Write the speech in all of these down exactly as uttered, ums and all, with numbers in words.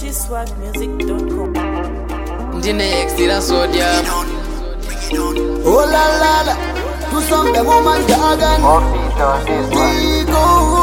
t swag music dot com. Ndine extra sodium. Oh la la la, to some the woman jargon. Ego.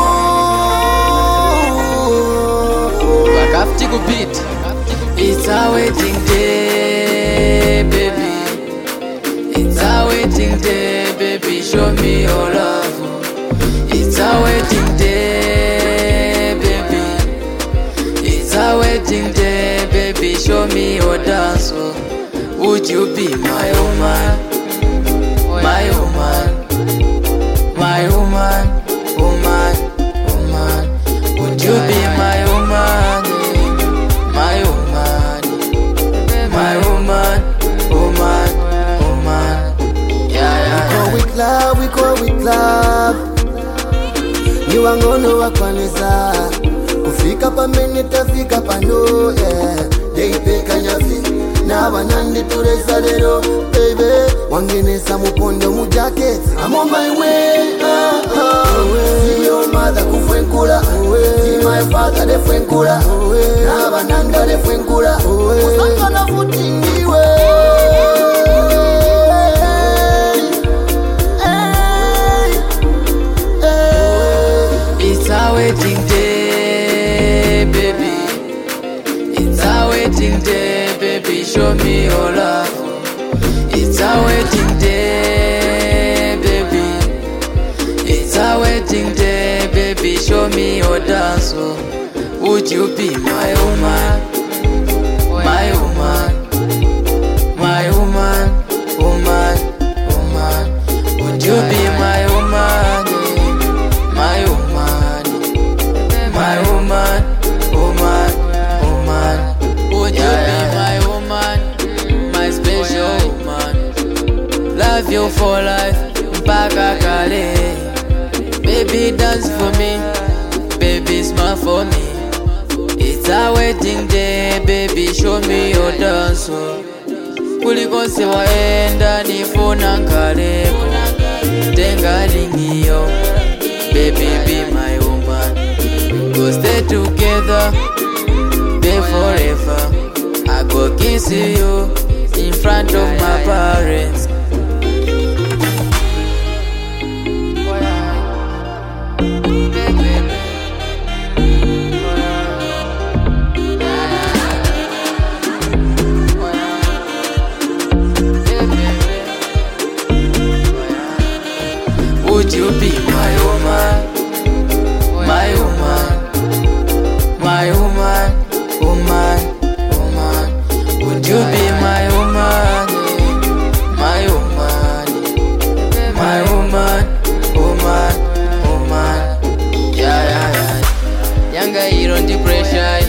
Wakafti kubit. It's a waiting day, baby. It's a waiting day, baby. Show me your love. It's a waiting day, baby. It's a waiting day, baby. Show me your dance. Would you be my woman? My woman, my woman, woman, woman. Would you be my woman? My woman, my woman, woman, woman. Yeah, yeah. We go with love, we go with love. You are gonna work on this. Kufika pa minute, fika pa no, yeah. They pick on your feet. Na banandi tureza lero, baby. Wangene samupondo mujake. I'm on my way, uh, uh. See your mother kufwenkula, see my father de fwenkula, na bananda de fwenkula. Kusanga na futingiwe. It's a waiting day, baby. It's a waiting day, baby. Show me your love. It's a waiting day, baby. It's a waiting day, baby. Show me your dance. Oh. Would you be my woman? My woman, my woman, woman, woman. Would you be my woman? My woman, my woman, woman, woman. Would you be my woman? My special woman. Love you for life, mpaka kale. Baby dance for me, baby smile for me. It's a wedding day, baby show me your dance. Kuliko se waenda nifuna kaleko. Tenga lingiyo, baby be my woman. Go stay together, be forever. I go kiss you in front of my parents. Would you be my woman? My woman, my woman, woman, woman. Would you be my woman? My woman, my woman, woman, woman. Yeah, yeah, yeah. Younger hero, the pressure.